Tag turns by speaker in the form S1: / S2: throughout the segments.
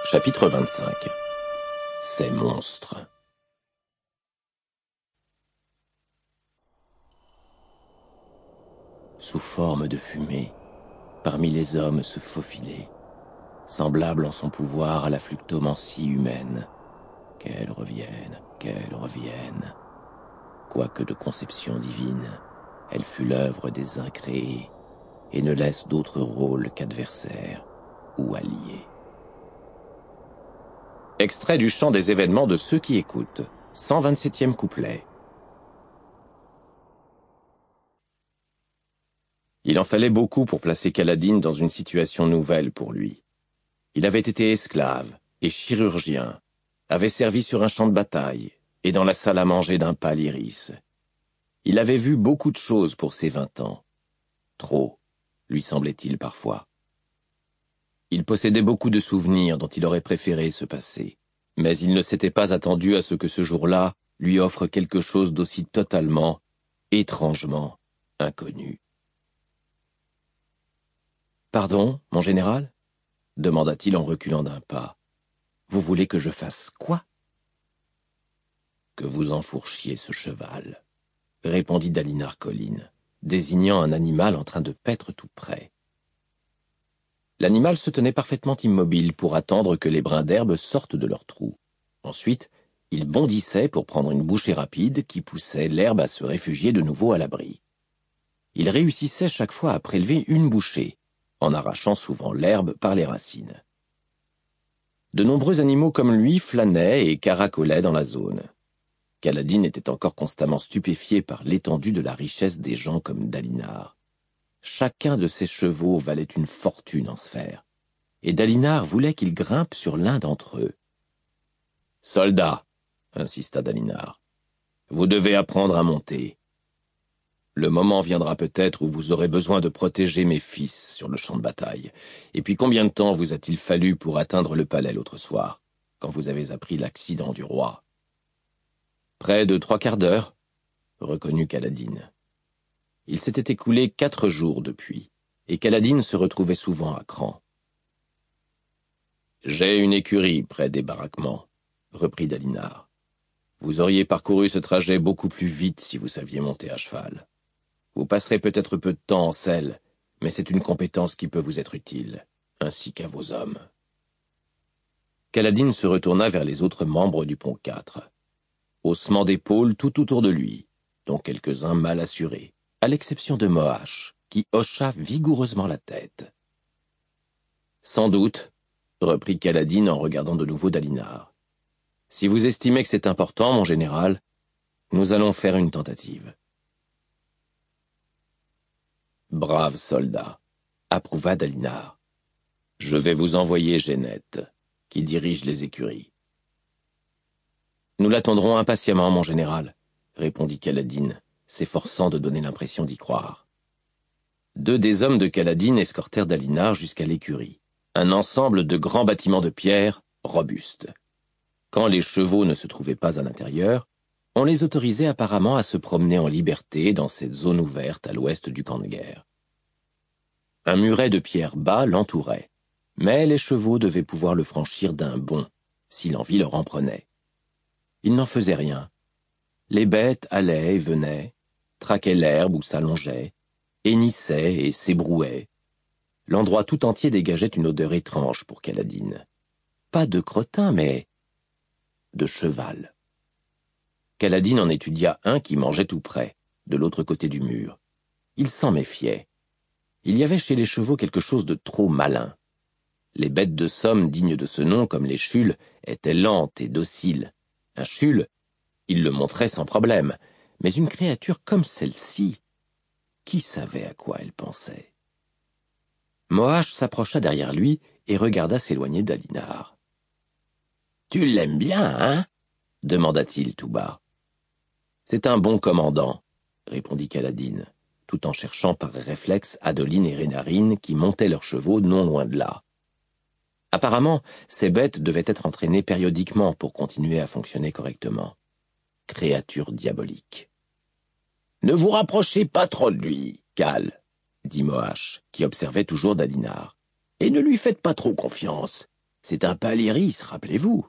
S1: Chapitre 25. Ces monstres. Sous forme de fumée, parmi les hommes se faufilait, semblable en son pouvoir à la fluctomancie humaine. Qu'elle revienne, qu'elle revienne. Quoique de conception divine, elle fut l'œuvre des incréés, et ne laisse d'autre rôle qu'adversaire ou allié. Extrait du chant des événements de ceux qui écoutent. 127e couplet. Il en fallait beaucoup pour placer Kaladin dans une situation nouvelle pour lui. Il avait été esclave et chirurgien, avait servi sur un champ de bataille et dans la salle à manger d'un pâle iris. Il avait vu beaucoup de choses pour ses 20 ans. Trop, lui semblait-il parfois. Il possédait beaucoup de souvenirs dont il aurait préféré se passer, mais il ne s'était pas attendu à ce que ce jour-là lui offre quelque chose d'aussi totalement, étrangement, inconnu. « Pardon, mon général ?» demanda-t-il en reculant d'un pas. « Vous voulez que je fasse quoi ?»« Que vous enfourchiez ce cheval, » répondit Dalinar Kholin, désignant un animal en train de paître tout près. L'animal se tenait parfaitement immobile pour attendre que les brins d'herbe sortent de leur trou. Ensuite, il bondissait pour prendre une bouchée rapide qui poussait l'herbe à se réfugier de nouveau à l'abri. Il réussissait chaque fois à prélever une bouchée, en arrachant souvent l'herbe par les racines. De nombreux animaux comme lui flânaient et caracolaient dans la zone. Kaladin était encore constamment stupéfié par l'étendue de la richesse des gens comme Dalinar. Chacun de ses chevaux valait une fortune en sphère, et Dalinar voulait qu'il grimpe sur l'un d'entre eux. « Soldat, » insista Dalinar, « vous devez apprendre à monter. Le moment viendra peut-être où vous aurez besoin de protéger mes fils sur le champ de bataille. Et puis combien de temps vous a-t-il fallu pour atteindre le palais l'autre soir, quand vous avez appris l'accident du roi ?»« Près de 3/4 d'heure, » reconnut Kaladin. Il s'était écoulé 4 jours depuis, et Kaladin se retrouvait souvent à cran. « J'ai une écurie près des baraquements, » reprit Dalinar. « Vous auriez parcouru ce trajet beaucoup plus vite si vous saviez monter à cheval. Vous passerez peut-être peu de temps en selle, mais c'est une compétence qui peut vous être utile, ainsi qu'à vos hommes. » Kaladin se retourna vers les autres membres du pont 4. Haussement d'épaules tout autour de lui, dont quelques-uns mal assurés, à l'exception de Moash, qui hocha vigoureusement la tête. « Sans doute, » reprit Kaladin en regardant de nouveau Dalinar. « Si vous estimez que c'est important, mon général, nous allons faire une tentative. » « Brave soldat, » approuva Dalinar. « Je vais vous envoyer Génette, qui dirige les écuries. »« Nous l'attendrons impatiemment, mon général, » répondit Kaladin, s'efforçant de donner l'impression d'y croire. 2 des hommes de Kaladin escortèrent Dalinar jusqu'à l'écurie, un ensemble de grands bâtiments de pierre robustes. Quand les chevaux ne se trouvaient pas à l'intérieur, on les autorisait apparemment à se promener en liberté dans cette zone ouverte à l'ouest du camp de guerre. Un muret de pierre bas l'entourait, mais les chevaux devaient pouvoir le franchir d'un bond, si l'envie leur en prenait. Ils n'en faisaient rien. Les bêtes allaient et venaient, traquaient l'herbe ou s'allongeaient, hennissaient et s'ébrouaient. L'endroit tout entier dégageait une odeur étrange pour Kaladin. Pas de crottin, mais de cheval. Kaladin en étudia un qui mangeait tout près, de l'autre côté du mur. Il s'en méfiait. Il y avait chez les chevaux quelque chose de trop malin. Les bêtes de somme dignes de ce nom, comme les chules, étaient lentes et dociles. Un chule, il le montrait sans problème, mais une créature comme celle-ci, qui savait à quoi elle pensait? Moash s'approcha derrière lui et regarda s'éloigner Dalinar. « Tu l'aimes bien, hein ?» demanda-t-il tout bas. « C'est un bon commandant, » répondit Kaladin, tout en cherchant par réflexe Adoline et Rénarine qui montaient leurs chevaux non loin de là. Apparemment, ces bêtes devaient être entraînées périodiquement pour continuer à fonctionner correctement. Créature diabolique. « Ne vous rapprochez pas trop de lui, Kal, » dit Moash, qui observait toujours Dalinar. « Et ne lui faites pas trop confiance. C'est un Paléris, rappelez-vous.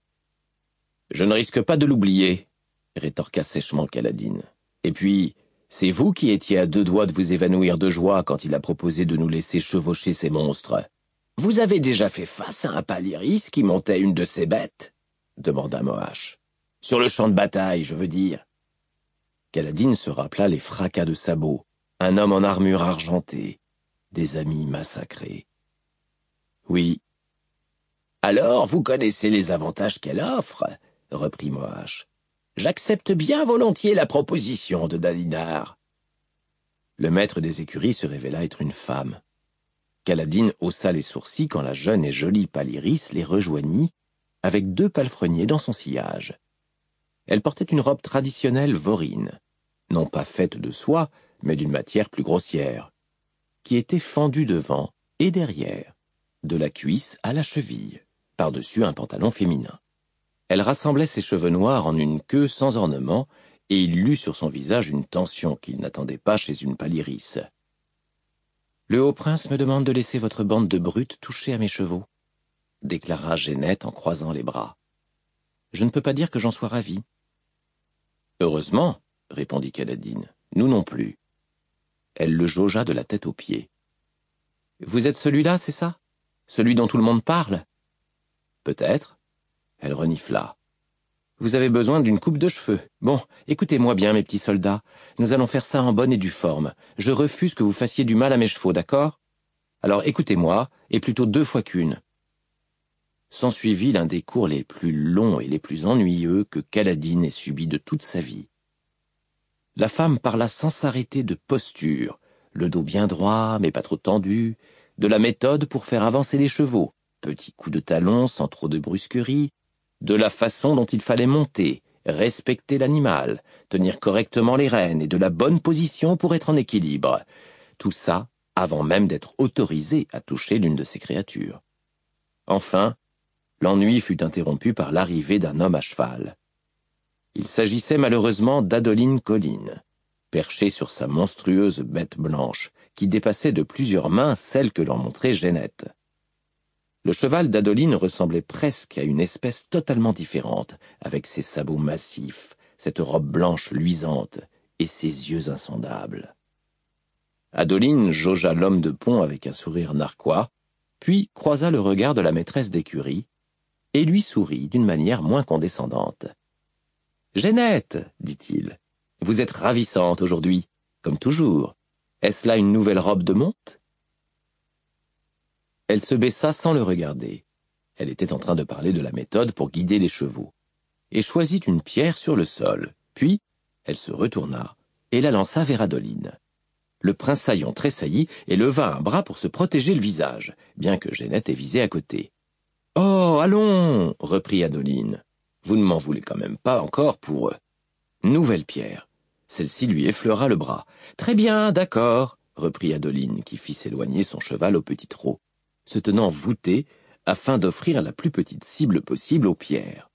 S1: Je ne risque pas de l'oublier, rétorqua sèchement Kaladin. Et puis, c'est vous qui étiez à 2 doigts de vous évanouir de joie quand il a proposé de nous laisser chevaucher ces monstres. Vous avez déjà fait face à un Paléris qui montait une de ces bêtes? Demanda Moash. Sur le champ de bataille, je veux dire. Kaladin se rappela les fracas de sabots, un homme en armure argentée, des amis massacrés. Oui. Alors, vous connaissez les avantages qu'elle offre, reprit Moash. J'accepte bien volontiers la proposition de Dalinar. Le maître des écuries se révéla être une femme. Kaladin haussa les sourcils quand la jeune et jolie Paléris les rejoignit, avec 2 palefreniers dans son sillage. Elle portait une robe traditionnelle vaurine, non pas faite de soie, mais d'une matière plus grossière, qui était fendue devant et derrière, de la cuisse à la cheville, par-dessus un pantalon féminin. Elle rassemblait ses cheveux noirs en une queue sans ornement, et il lut sur son visage une tension qu'il n'attendait pas chez une Paléris. « Le Haut-Prince me demande de laisser votre bande de brutes toucher à mes chevaux, » déclara Génette en croisant les bras. « Je ne peux pas dire que j'en sois ravi. »« Heureusement, » répondit Kaladin, « nous non plus. » Elle le jaugea de la tête aux pieds. « Vous êtes celui-là, c'est ça? Celui dont tout le monde parle? » « Peut-être. » Elle renifla. « Vous avez besoin d'une coupe de cheveux. Bon, écoutez-moi bien, mes petits soldats. Nous allons faire ça en bonne et due forme. Je refuse que vous fassiez du mal à mes chevaux, d'accord? Alors écoutez-moi, et plutôt 2 fois qu'une. » S'ensuivit l'un des cours les plus longs et les plus ennuyeux que Kaladin ait subi de toute sa vie. La femme parla sans s'arrêter de posture, le dos bien droit, mais pas trop tendu, de la méthode pour faire avancer les chevaux, petits coups de talon sans trop de brusquerie, de la façon dont il fallait monter, respecter l'animal, tenir correctement les rênes et de la bonne position pour être en équilibre. Tout ça avant même d'être autorisé à toucher l'une de ces créatures. Enfin, l'ennui fut interrompu par l'arrivée d'un homme à cheval. Il s'agissait malheureusement d'Adoline Colline, perchée sur sa monstrueuse bête blanche, qui dépassait de plusieurs mains celle que leur montrait Génette. Le cheval d'Adoline ressemblait presque à une espèce totalement différente, avec ses sabots massifs, cette robe blanche luisante et ses yeux insondables. Adoline jaugea l'homme de pont avec un sourire narquois, puis croisa le regard de la maîtresse d'écurie, et lui sourit d'une manière moins condescendante. « Génette, dit-il, vous êtes ravissante aujourd'hui, comme toujours. Est-ce là une nouvelle robe de monte ?» Elle se baissa sans le regarder. Elle était en train de parler de la méthode pour guider les chevaux, et choisit une pierre sur le sol, puis elle se retourna et la lança vers Adoline. Le prince Saillon tressaillit et leva un bras pour se protéger le visage, bien que Génette ait visé à côté. « Oh, allons !» reprit Adoline. « Vous ne m'en voulez quand même pas encore pour... » Nouvelle pierre. Celle-ci lui effleura le bras. « Très bien, d'accord, » reprit Adoline, qui fit s'éloigner son cheval au petit trot, se tenant voûté afin d'offrir la plus petite cible possible aux pierres.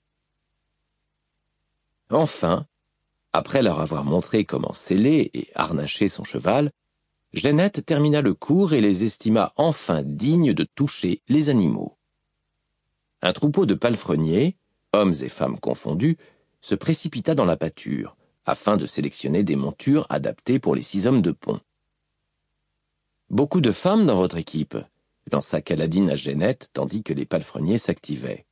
S1: Enfin, après leur avoir montré comment sceller et harnacher son cheval, Génette termina le cours et les estima enfin dignes de toucher les animaux. Un troupeau de palefreniers, hommes et femmes confondus, se précipita dans la pâture, afin de sélectionner des montures adaptées pour les 6 hommes de pont. « Beaucoup de femmes dans votre équipe ?» lança Kaladin à Génette tandis que les palefreniers s'activaient.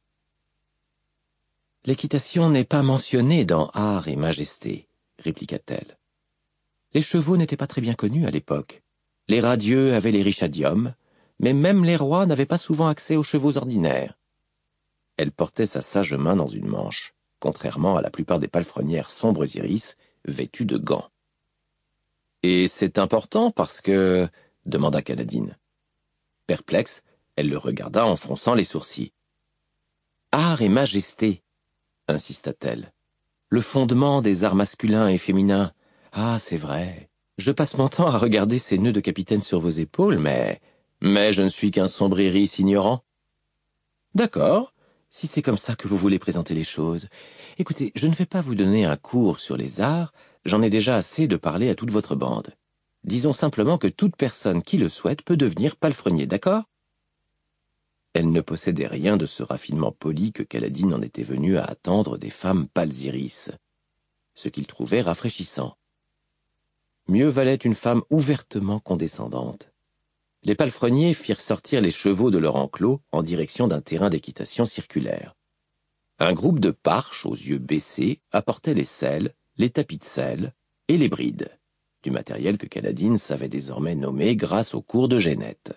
S1: « L'équitation n'est pas mentionnée dans Art et Majesté, » répliqua-t-elle. Les chevaux n'étaient pas très bien connus à l'époque. Les radieux avaient les richadiums, mais même les rois n'avaient pas souvent accès aux chevaux ordinaires. Elle portait sa sage main dans une manche, contrairement à la plupart des palefrenières sombres iris, vêtues de gants. « Et c'est important parce que... » demanda Kaladin. Perplexe, elle le regarda en fronçant les sourcils. « Art et majesté, » insista-t-elle. « Le fondement des arts masculins et féminins. Ah, c'est vrai. Je passe mon temps à regarder ces nœuds de capitaine sur vos épaules, mais je ne suis qu'un sombre iris ignorant. » « D'accord, si c'est comme ça que vous voulez présenter les choses. Écoutez, je ne vais pas vous donner un cours sur les arts, j'en ai déjà assez de parler à toute votre bande. Disons simplement que toute personne qui le souhaite peut devenir palefrenier, d'accord ? Elle ne possédait rien de ce raffinement poli que Kaladin en était venu à attendre des femmes Palsiris, ce qu'il trouvait rafraîchissant. Mieux valait une femme ouvertement condescendante. Les palefreniers firent sortir les chevaux de leur enclos en direction d'un terrain d'équitation circulaire. Un groupe de parches aux yeux baissés apportait les selles, les tapis de selle et les brides, du matériel que Kaladin savait désormais nommer grâce au cours de Génette.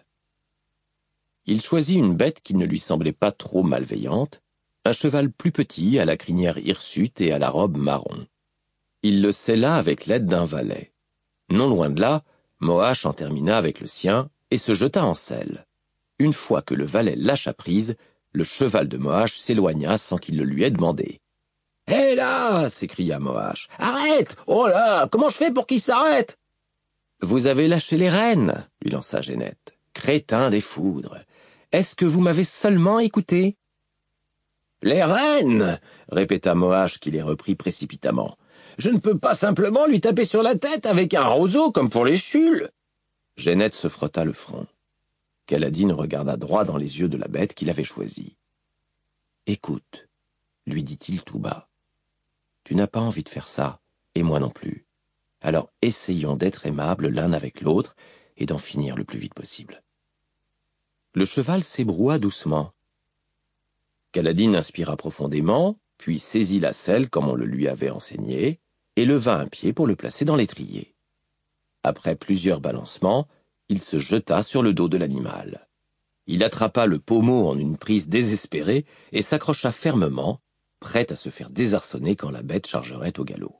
S1: Il choisit une bête qui ne lui semblait pas trop malveillante, un cheval plus petit à la crinière hirsute et à la robe marron. Il le sella avec l'aide d'un valet. Non loin de là, Moash en termina avec le sien et se jeta en selle. Une fois que le valet lâcha prise, le cheval de Moash s'éloigna sans qu'il le lui ait demandé. « Hé là !» s'écria Moash. « Arrête ! Oh là ! Comment je fais pour qu'il s'arrête ?»« Vous avez lâché les rênes !» lui lança Génette. « Crétin des foudres ! Est-ce que vous m'avez seulement écouté ?»« Les rênes !» répéta Moash qui les reprit précipitamment. « Je ne peux pas simplement lui taper sur la tête avec un roseau comme pour les chules !» Génette se frotta le front. Kaladin regarda droit dans les yeux de la bête qu'il avait choisie. « Écoute, » lui dit-il tout bas. « Tu n'as pas envie de faire ça, et moi non plus. Alors essayons d'être aimables l'un avec l'autre et d'en finir le plus vite possible. » Le cheval s'ébroua doucement. Kaladin inspira profondément, puis saisit la selle comme on le lui avait enseigné, et leva un pied pour le placer dans l'étrier. Après plusieurs balancements, il se jeta sur le dos de l'animal. Il attrapa le pommeau en une prise désespérée et s'accrocha fermement, prêt à se faire désarçonner quand la bête chargerait au galop.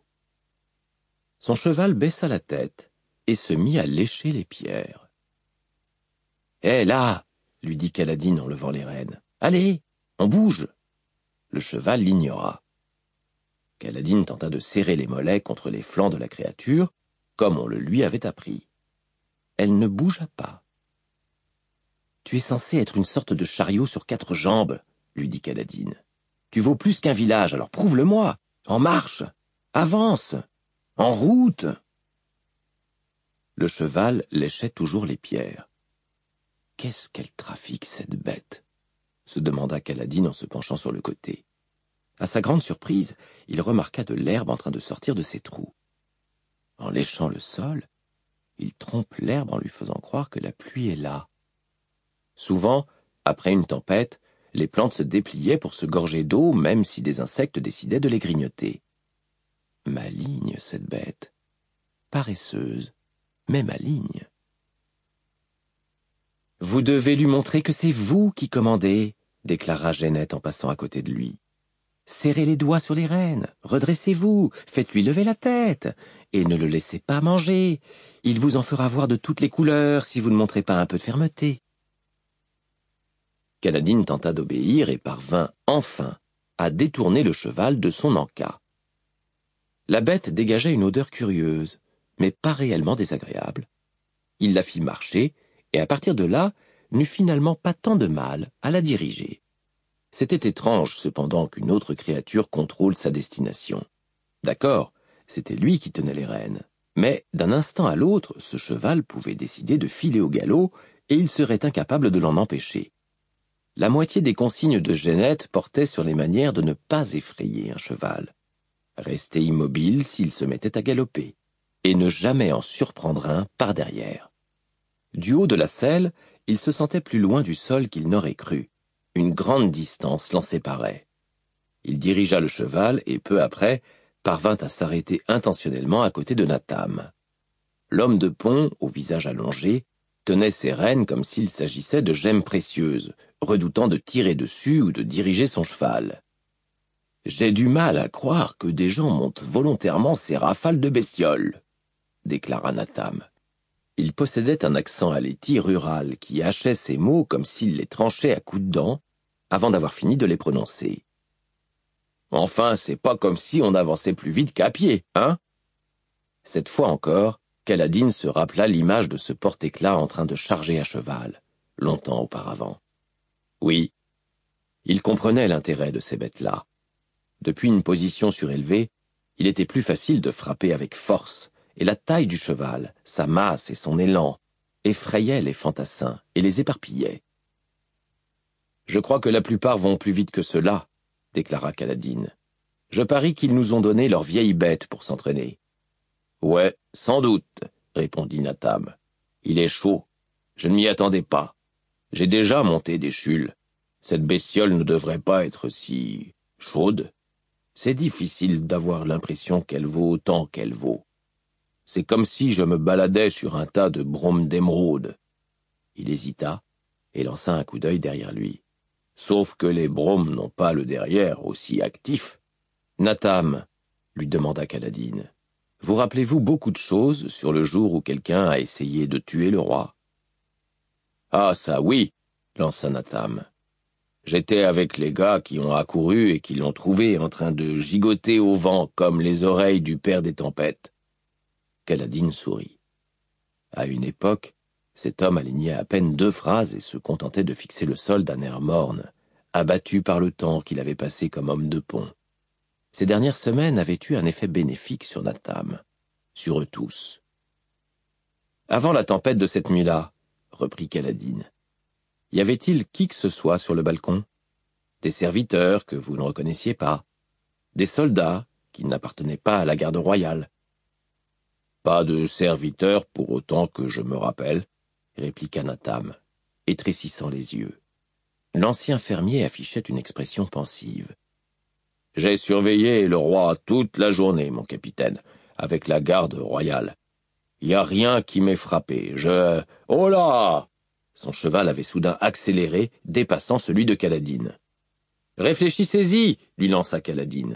S1: Son cheval baissa la tête et se mit à lécher les pierres. « Hé là !» lui dit Kaladin en levant les rênes. « Allez, on bouge !» Le cheval l'ignora. Kaladin tenta de serrer les mollets contre les flancs de la créature, comme on le lui avait appris. Elle ne bougea pas. « Tu es censé être une sorte de chariot sur 4 jambes, » lui dit Kaladin. « Tu vaux plus qu'un village, alors prouve-le-moi. En marche, avance, en route !» Le cheval léchait toujours les pierres. « Qu'est-ce qu'elle trafique, cette bête ?» se demanda Kaladin en se penchant sur le côté. À sa grande surprise, il remarqua de l'herbe en train de sortir de ses trous. En léchant le sol, il trompe l'herbe en lui faisant croire que la pluie est là. Souvent, après une tempête, les plantes se dépliaient pour se gorger d'eau, même si des insectes décidaient de les grignoter. Maligne, cette bête. Paresseuse, mais maligne. « Vous devez lui montrer que c'est vous qui commandez, » déclara Génette en passant à côté de lui. « Serrez les doigts sur les rênes, redressez-vous, faites-lui lever la tête, et ne le laissez pas manger. Il vous en fera voir de toutes les couleurs si vous ne montrez pas un peu de fermeté. » Kaladin tenta d'obéir et parvint enfin à détourner le cheval de son en-cas. La bête dégageait une odeur curieuse, mais pas réellement désagréable. Il la fit marcher, et à partir de là, n'eut finalement pas tant de mal à la diriger. C'était étrange, cependant, qu'une autre créature contrôle sa destination. D'accord, c'était lui qui tenait les rênes, mais d'un instant à l'autre, ce cheval pouvait décider de filer au galop, et il serait incapable de l'en empêcher. La moitié des consignes de Génette portaient sur les manières de ne pas effrayer un cheval. Rester immobile s'il se mettait à galoper, et ne jamais en surprendre un par derrière. Du haut de la selle, il se sentait plus loin du sol qu'il n'aurait cru. Une grande distance l'en séparait. Il dirigea le cheval et, peu après, parvint à s'arrêter intentionnellement à côté de Natham. L'homme de pont, au visage allongé, tenait ses rênes comme s'il s'agissait de gemmes précieuses, redoutant de tirer dessus ou de diriger son cheval. « J'ai du mal à croire que des gens montent volontairement ces rafales de bestioles, » déclara Natham. Il possédait un accent haletti rural qui hachait ses mots comme s'il les tranchait à coups de dents avant d'avoir fini de les prononcer. « Enfin, c'est pas comme si on avançait plus vite qu'à pied, hein ?» Cette fois encore, Kaladin se rappela l'image de ce porte-éclat en train de charger à cheval, longtemps auparavant. Oui, il comprenait l'intérêt de ces bêtes-là. Depuis une position surélevée, il était plus facile de frapper avec force, et la taille du cheval, sa masse et son élan effrayaient les fantassins et les éparpillaient. Je crois que la plupart vont plus vite que cela, déclara Kaladin. Je parie qu'ils nous ont donné leurs vieilles bêtes pour s'entraîner. Ouais, sans doute, répondit Natam. Il est chaud. Je ne m'y attendais pas. J'ai déjà monté des chules. Cette bestiole ne devrait pas être si chaude. C'est difficile d'avoir l'impression qu'elle vaut autant qu'elle vaut. C'est comme si je me baladais sur un tas de bromes d'émeraude. Il hésita et lança un coup d'œil derrière lui. Sauf que les bromes n'ont pas le derrière aussi actif. Natam, lui demanda Kaladin, vous rappelez-vous beaucoup de choses sur le jour où quelqu'un a essayé de tuer le roi? Ah, ça oui, lança Natam. J'étais avec les gars qui ont accouru et qui l'ont trouvé en train de gigoter au vent comme les oreilles du père des tempêtes. Kaladin sourit. À une époque, cet homme alignait à peine 2 phrases et se contentait de fixer le sol d'un air morne, abattu par le temps qu'il avait passé comme homme de pont. Ces dernières semaines avaient eu un effet bénéfique sur Natam, sur eux tous. Avant la tempête de cette nuit-là, reprit Kaladin, y avait-il qui que ce soit sur le balcon? Des serviteurs que vous ne reconnaissiez pas? Des soldats qui n'appartenaient pas à la garde royale? Pas de serviteurs pour autant que je me rappelle, répliqua Natam, étrécissant les yeux. L'ancien fermier affichait une expression pensive. J'ai surveillé le roi toute la journée, mon capitaine, avec la garde royale. Y a rien qui m'ait frappé. Oh là! Son cheval avait soudain accéléré, dépassant celui de Kaladin. Réfléchissez-y, lui lança Kaladin.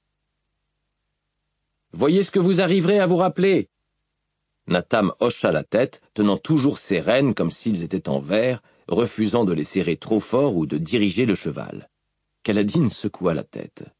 S1: Voyez ce que vous arriverez à vous rappeler. Natam hocha la tête, tenant toujours ses rênes comme s'ils étaient en verre, refusant de les serrer trop fort ou de diriger le cheval. Kaladin secoua la tête.